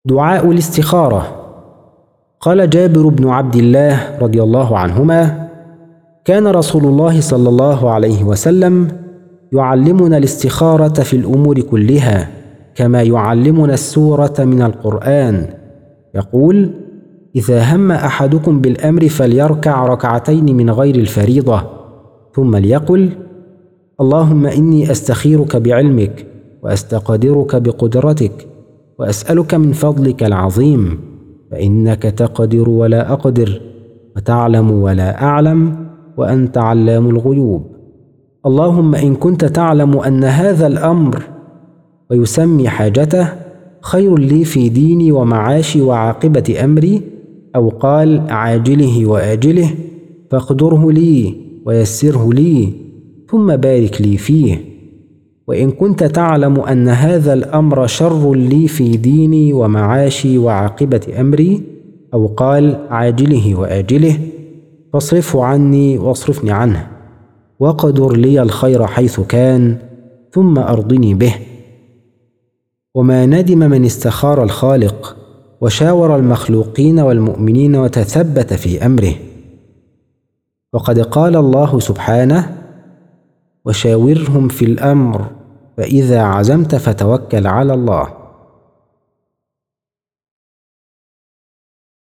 دعاء الاستخارة. قال جابر بن عبد الله رضي الله عنهما: كان رسول الله صلى الله عليه وسلم يعلمنا الاستخارة في الأمور كلها كما يعلمنا السورة من القرآن، يقول: إذا هم أحدكم بالأمر فليركع ركعتين من غير الفريضة، ثم ليقل: اللهم إني أستخيرك بعلمك وأستقدرك بقدرتك وأسألك من فضلك العظيم، فإنك تقدر ولا أقدر وتعلم ولا أعلم وأنت علام الغيوب. اللهم إن كنت تعلم أن هذا الأمر، ويسمي حاجته، خير لي في ديني ومعاشي وعاقبة أمري، أو قال عاجله وآجله، فاقدره لي ويسره لي ثم بارك لي فيه. وإن كنت تعلم أن هذا الأمر شر لي في ديني ومعاشي وعاقبة أمري، أو قال عاجله وآجله، فاصرفه عني واصرفني عنه، وقدر لي الخير حيث كان، ثم أرضني به. وما ندم من استخار الخالق وشاور المخلوقين والمؤمنين وتثبت في أمره، وقد قال الله سبحانه: وشاورهم في الأمر فإذا عزمت فتوكل على الله.